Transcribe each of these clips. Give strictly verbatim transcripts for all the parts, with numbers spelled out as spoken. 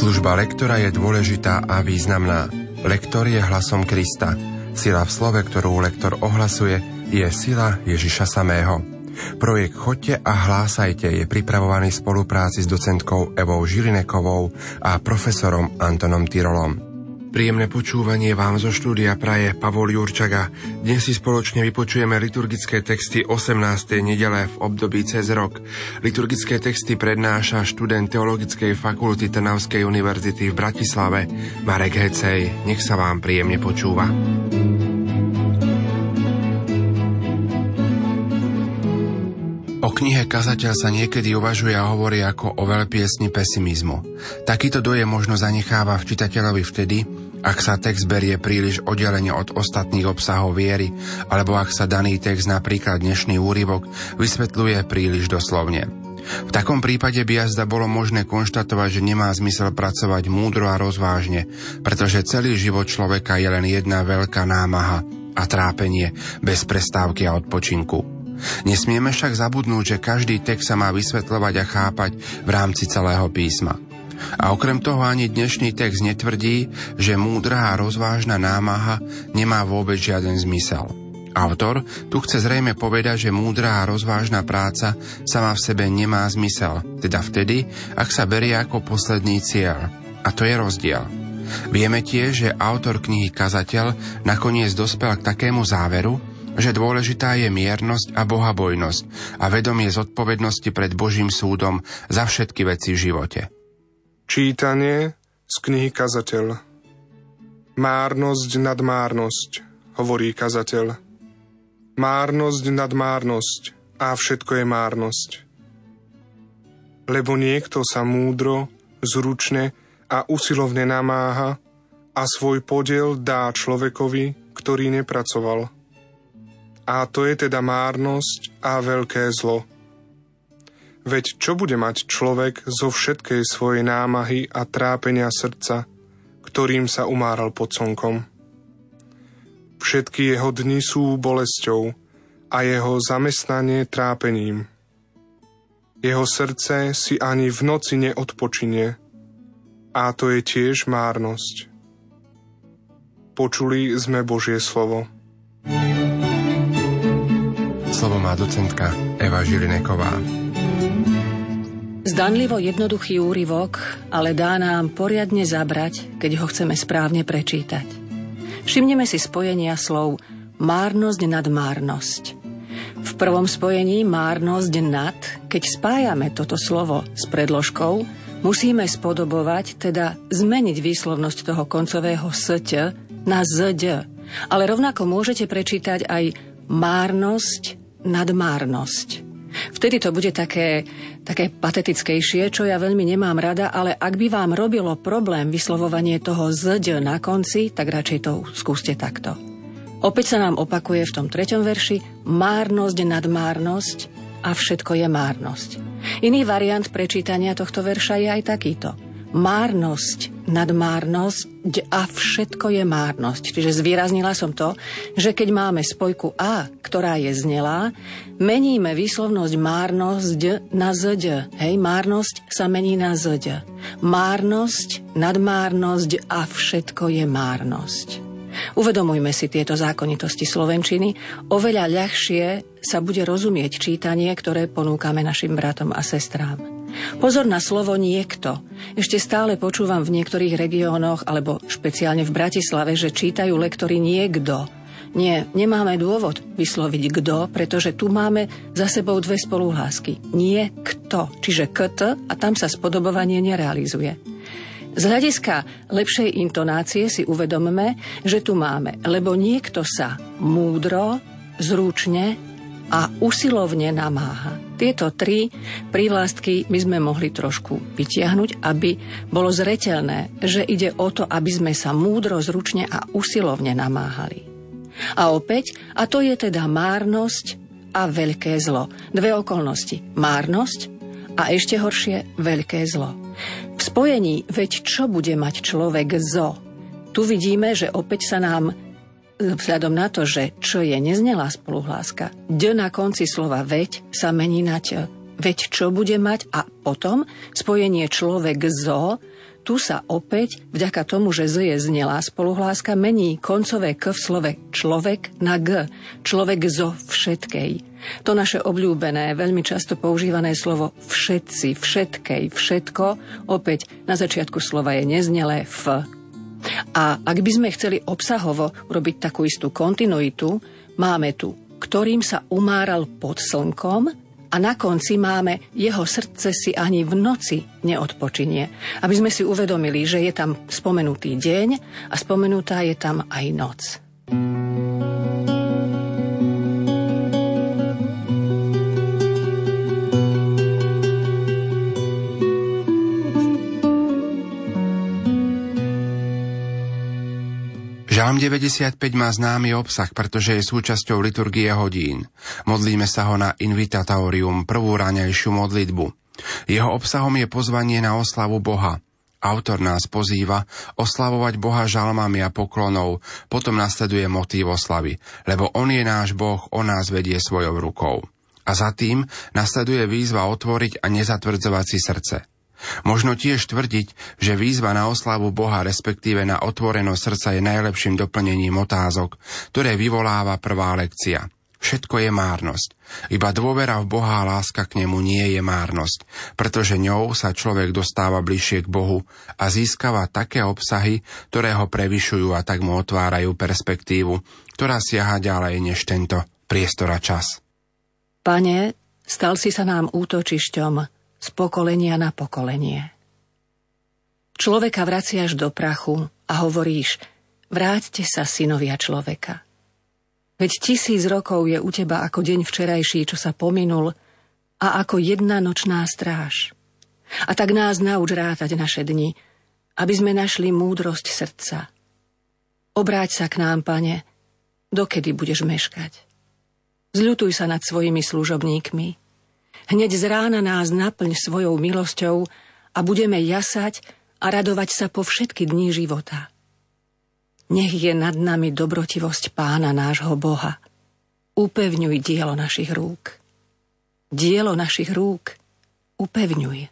Služba lektora je dôležitá a významná. Lektor je hlasom Krista. Sila v slove, ktorú lektor ohlasuje, je sila Ježiša samého. Projekt Choďte a hlásajte je pripravovaný v spolupráci s docentkou Evou Žilinekovou a profesorom Antonom Tyrolom. Príjemné počúvanie vám zo štúdia praje Pavol Jurčaga. Dnes si spoločne vypočujeme liturgické texty osemnástej nedele v období cez rok. Liturgické texty prednáša študent Teologickej fakulty Trnavskej univerzity v Bratislave Marek Hecej. Nech sa vám príjemne počúva. O knihe Kazateľ sa niekedy uvažuje a hovorí ako o veľpiesni pesimizmu. Takýto dojem možno zanecháva v čitateľovi vtedy, ak sa text berie príliš oddelene od ostatných obsahov viery, alebo ak sa daný text, napríklad dnešný úryvok, vysvetľuje príliš doslovne. V takom prípade by jazda bolo možné konštatovať, že nemá zmysel pracovať múdro a rozvážne, pretože celý život človeka je len jedna veľká námaha a trápenie bez prestávky a odpočinku. Nesmieme však zabudnúť, že každý text sa má vysvetľovať a chápať v rámci celého písma. A okrem toho ani dnešný text netvrdí, že múdra a rozvážna námaha nemá vôbec žiaden zmysel. Autor tu chce zrejme povedať, že múdra a rozvážna práca sama v sebe nemá zmysel, teda vtedy, ak sa berie ako posledný cieľ. A to je rozdiel. Vieme tiež, že autor knihy Kazateľ nakoniec dospel k takému záveru, že dôležitá je miernosť a bohabojnosť a vedomie zodpovednosti pred Božím súdom za všetky veci v živote. Čítanie z knihy Kazateľ. Márnosť nad márnosť, hovorí kazateľ. Márnosť nad márnosť a všetko je márnosť. Lebo niekto sa múdro, zručne a usilovne namáha a svoj podiel dá človekovi, ktorý nepracoval. A to je teda márnosť a veľké zlo. Veď čo bude mať človek zo všetkej svojej námahy a trápenia srdca, ktorým sa umáral pod slnkom? Všetky jeho dni sú bolesťou a jeho zamestnanie trápením. Jeho srdce si ani v noci neodpočinie, a to je tiež márnosť. Počuli sme Božie slovo. Slovo má docentka Eva Žilineková. Zdanlivo jednoduchý úryvok, ale dá nám poriadne zabrať, keď ho chceme správne prečítať. Všimneme si spojenia slov márnosť nad márnosť. V prvom spojení márnosť nad, keď spájame toto slovo s predložkou, musíme spodobovať, teda zmeniť výslovnosť toho koncového sť na zď. Ale rovnako môžete prečítať aj márnosť nad márnosť. Vtedy to bude také, také patetickejšie, čo ja veľmi nemám rada, ale ak by vám robilo problém vyslovovanie toho zď na konci, tak radšej to skúste takto. Opäť sa nám opakuje v tom treťom verši márnosť nad márnosť a všetko je márnosť. Iný variant prečítania tohto verša je aj takýto. Márnosť nad márnosť a všetko je márnosť. Čiže zvýraznila som to, že keď máme spojku a, ktorá je znelá, meníme výslovnosť márnosť na zď. Hej, márnosť sa mení na zď. Márnosť, nadmárnosť a všetko je márnosť. Uvedomujme si tieto zákonitosti slovenčiny. Oveľa ľahšie sa bude rozumieť čítanie, ktoré ponúkame našim bratom a sestrám. Pozor na slovo niekto. Ešte stále počúvam v niektorých regiónoch, alebo špeciálne v Bratislave, že čítajú lektori niekto. Nie, nemáme dôvod vysloviť kto, pretože tu máme za sebou dve spoluhlásky. Nie kto, čiže kt a tam sa spodobovanie nerealizuje. Z hľadiska lepšej intonácie si uvedomme, že tu máme, lebo niekto sa múdro, zručne a usilovne namáha. Tieto tri prívlastky by sme mohli trošku vytiahnuť, aby bolo zreteľné, že ide o to, aby sme sa múdro, zručne a usilovne namáhali. A opäť, a to je teda márnosť a veľké zlo. Dve okolnosti. Márnosť a ešte horšie veľké zlo. V spojení veď čo bude mať človek zo? Tu vidíme, že opäť sa nám vzhľadom na to, že čo je neznelá spoluhláska, d na konci slova veď sa mení na ť. Veď čo bude mať? A potom spojenie človek zo, tu sa opäť, vďaka tomu, že z je znelá spoluhláska, mení koncové k v slove človek na g. Človek zo všetkej. To naše obľúbené, veľmi často používané slovo všetci, všetkej, všetko, opäť na začiatku slova je neznelé f. A ak by sme chceli obsahovo robiť takú istú kontinuitu, máme tu, ktorým sa umáral pod slnkom, a na konci máme jeho srdce si ani v noci neodpočinie. Aby sme si uvedomili, že je tam spomenutý deň a spomenutá je tam aj noc. Žalm deväťdesiatpäť má známy obsah, pretože je súčasťou liturgie hodín. Modlíme sa ho na Invitatorium, prvú raňajšiu modlitbu. Jeho obsahom je pozvanie na oslavu Boha. Autor nás pozýva oslavovať Boha žalmami a poklonov, potom nasleduje motív oslavy, lebo On je náš Boh, On nás vedie svojou rukou. A za tým nasleduje výzva otvoriť a nezatvrdzovať si srdce. Možno tiež tvrdiť, že výzva na oslavu Boha, respektíve na otvorenosť srdca je najlepším doplnením otázok, ktoré vyvoláva prvá lekcia. Všetko je márnosť. Iba dôvera v Boha a láska k nemu nie je márnosť, pretože ňou sa človek dostáva bližšie k Bohu a získava také obsahy, ktoré ho prevyšujú a tak mu otvárajú perspektívu, ktorá siaha ďalej než tento priestor a čas. Pane, stal si sa nám útočišťom z pokolenia na pokolenie. Človeka vraciaš do prachu a hovoríš, vráťte sa, synovia človeka. Veď tisíc rokov je u teba ako deň včerajší, čo sa pominul, a ako jedna nočná stráž. A tak nás nauč rátať naše dni, aby sme našli múdrosť srdca. Obráť sa k nám, Pane, dokedy budeš meškať. Zľutuj sa nad svojimi služobníkmi. Hneď z rána nás naplň svojou milosťou a budeme jasať a radovať sa po všetky dni života. Nech je nad nami dobrotivosť Pána nášho Boha. Upevňuj dielo našich rúk. Dielo našich rúk upevňuj.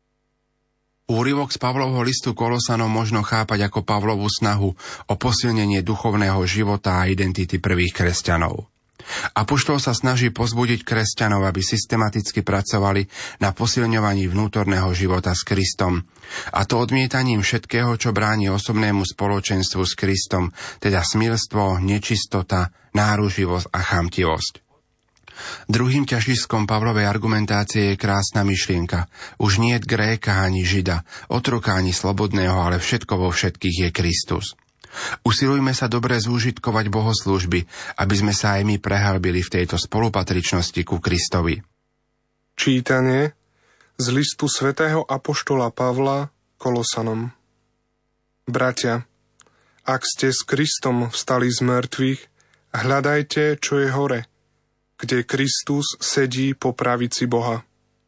Úryvok z Pavlovho listu Kolosanom možno chápať ako Pavlovú snahu o posilnenie duchovného života a identity prvých kresťanov. Apoštol sa snaží pozbudiť kresťanov, aby systematicky pracovali na posilňovaní vnútorného života s Kristom, a to odmietaním všetkého, čo bráni osobnému spoločenstvu s Kristom, teda smilstvo, nečistota, náruživosť a chamtivosť. Druhým ťažiskom Pavlovej argumentácie je krásna myšlienka. Už niet Gréka ani Žida, otroka ani slobodného, ale všetko vo všetkých je Kristus. Usilujme sa dobre zúžitkovať bohoslúžby, aby sme sa aj my prehlbili v tejto spolupatričnosti ku Kristovi. Čítanie z listu svätého apoštola Pavla Kolosanom. Bratia, ak ste s Kristom vstali z mŕtvych, hľadajte, čo je hore, kde Kristus sedí po pravici Boha.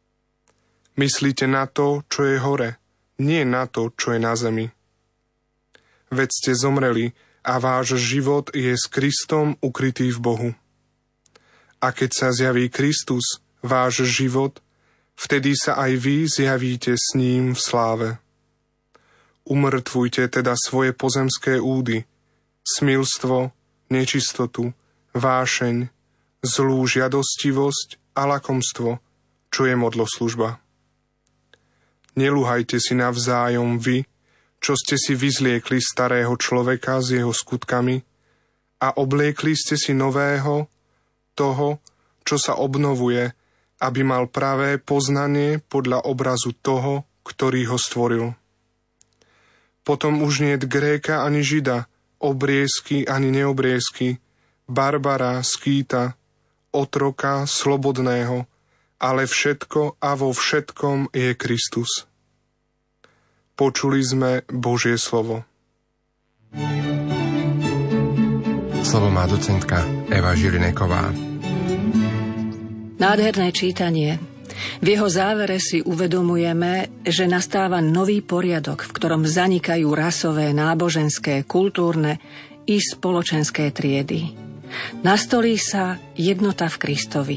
Myslíte na to, čo je hore, nie na to, čo je na zemi. Veď ste zomreli a váš život je s Kristom ukrytý v Bohu. A keď sa zjaví Kristus, váš život, vtedy sa aj vy zjavíte s ním v sláve. Umrtvujte teda svoje pozemské údy, smilstvo, nečistotu, vášeň, zlú žiadostivosť a lakomstvo, čo je modloslužba. Nelúhajte si navzájom vy, čo ste si vyzliekli starého človeka s jeho skutkami a obliekli ste si nového, toho, čo sa obnovuje, aby mal pravé poznanie podľa obrazu toho, ktorý ho stvoril. Potom už niet Gréka ani Žida, obriezky ani neobriezky, Barbara, skýta, otroka, slobodného, ale všetko a vo všetkom je Kristus. Počuli sme Božie slovo. Slovo má docentka Eva Žilineková. Nádherné čítanie. V jeho závere si uvedomujeme, že nastáva nový poriadok, v ktorom zanikajú rasové, náboženské, kultúrne i spoločenské triedy. Nastolí sa jednota v Kristovi.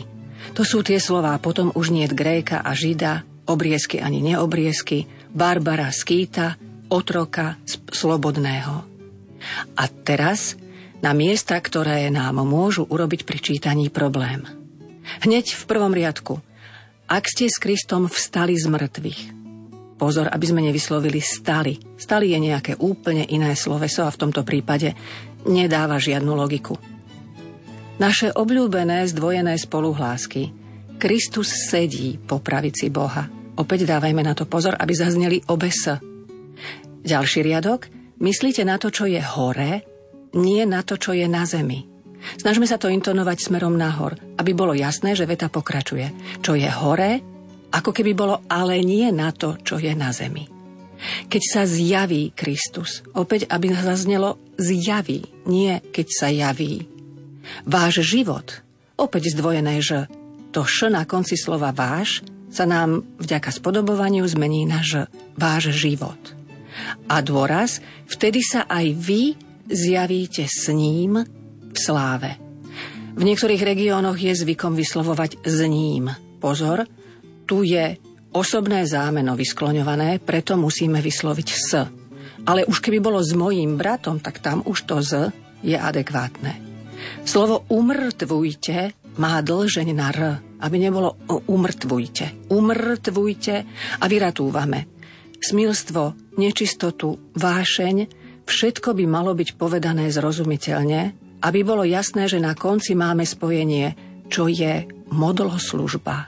To sú tie slová, potom už niet Gréka a Žida, obriezky ani neobriezky, Barbara, skýta, otroka, slobodného. A teraz na miesta, ktoré nám môžu urobiť pri čítaní problém. Hneď v prvom riadku. Ak ste s Kristom vstali z mŕtvych. Pozor, aby sme nevyslovili stali. Stali je nejaké úplne iné sloveso a v tomto prípade nedáva žiadnu logiku. Naše obľúbené zdvojené spoluhlásky. Kristus sedí po pravici Boha. Opäť dávajme na to pozor, aby zazneli obe s. Ďalší riadok. Myslíte na to, čo je hore, nie na to, čo je na zemi. Snažme sa to intonovať smerom nahor, aby bolo jasné, že veta pokračuje. Čo je hore, ako keby bolo ale nie na to, čo je na zemi. Keď sa zjaví Kristus, opäť aby zaznelo zjaví, nie keď sa javí. Váš život, opäť zdvojené ž, to š na konci slova váš sa nám vďaka spodobovaniu zmení na ž, váš život. A dôraz, vtedy sa aj vy zjavíte s ním v sláve. V niektorých regiónoch je zvykom vyslovovať s ním. Pozor, tu je osobné zámeno vyskloňované, preto musíme vysloviť s. Ale už keby bolo s mojím bratom, tak tam už to z je adekvátne. Slovo umrtvujte má dlžeň na r, aby nebolo umrtvujte. Umrtvujte a vyratúvame. Smilstvo, nečistotu, vášeň, všetko by malo byť povedané zrozumiteľne, aby bolo jasné, že na konci máme spojenie, čo je modloslužba.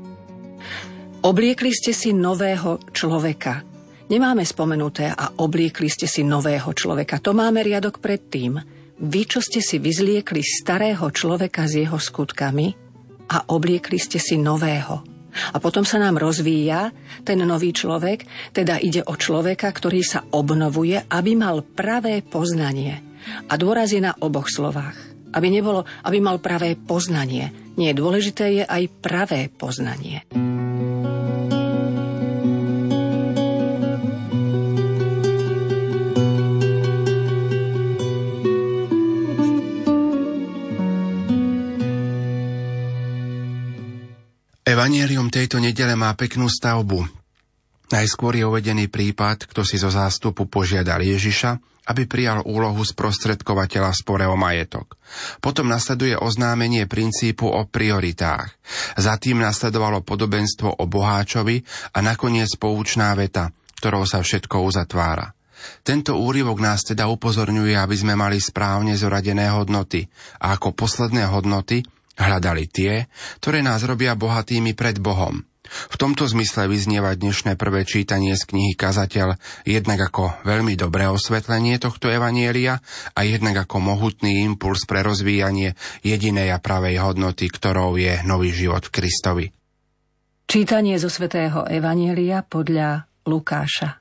Obliekli ste si nového človeka. Nemáme spomenuté a obliekli ste si nového človeka. To máme riadok predtým. Vy, čo ste si vyzliekli starého človeka s jeho skutkami a obliekli ste si nového. A potom sa nám rozvíja ten nový človek, teda ide o človeka, ktorý sa obnovuje, aby mal pravé poznanie. A dôraz je na oboch slovách. Aby nebolo, aby mal pravé poznanie. Nie, dôležité je aj pravé poznanie. Evangelium tejto nedele má peknú stavbu. Najskôr je uvedený prípad, kto si zo zástupu požiadal Ježiša, aby prijal úlohu sprostredkovateľa v spore o majetok. Potom nasleduje oznámenie princípu o prioritách. Za tým nasledovalo podobenstvo o boháčovi a nakoniec poučná veta, ktorou sa všetko uzatvára. Tento úryvok nás teda upozorňuje, aby sme mali správne zoradené hodnoty a ako posledné hodnoty hľadali tie, ktoré nás robia bohatými pred Bohom. V tomto zmysle vyznieva dnešné prvé čítanie z knihy Kazateľ jednak ako veľmi dobré osvetlenie tohto evanjelia a jednak ako mohutný impuls pre rozvíjanie jedinej a pravej hodnoty, ktorou je nový život v Kristovi. Čítanie zo svätého evanjelia podľa Lukáša.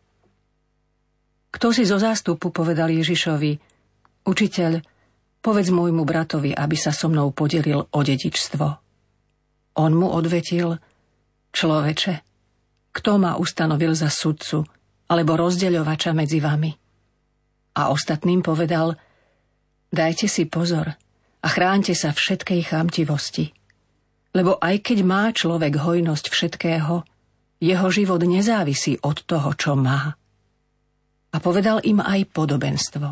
Kto si zo zástupu povedal Ježišovi: Učiteľ, povedz môjmu bratovi, aby sa so mnou podelil o dedičstvo. On mu odvetil: Človeče, kto ma ustanovil za sudcu alebo rozdeľovača medzi vami? A ostatným povedal: Dajte si pozor a chráňte sa všetkej chamtivosti, lebo aj keď má človek hojnosť všetkého, jeho život nezávisí od toho, čo má. A povedal im aj podobenstvo.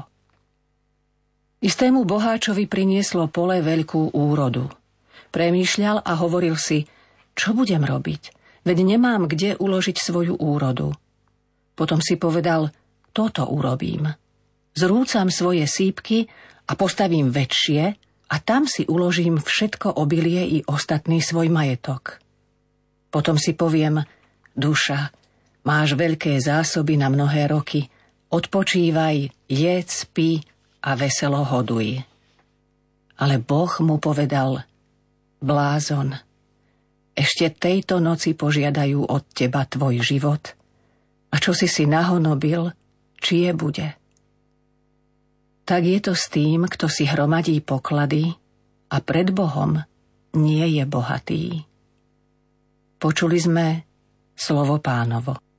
Istému boháčovi prinieslo pole veľkú úrodu. Premýšľal a hovoril si: Čo budem robiť? Veď nemám kde uložiť svoju úrodu. Potom si povedal: Toto urobím. Zrúcam svoje sípky a postavím väčšie a tam si uložím všetko obilie i ostatný svoj majetok. Potom si poviem: Duša, máš veľké zásoby na mnohé roky. Odpočívaj, jedz, pí a veselo hoduj. Ale Boh mu povedal: Blázon, ešte tejto noci požiadajú od teba tvoj život. A čo si si nahonobil, čie bude? Tak je to s tým, kto si hromadí poklady a pred Bohom nie je bohatý. Počuli sme slovo Pánovo.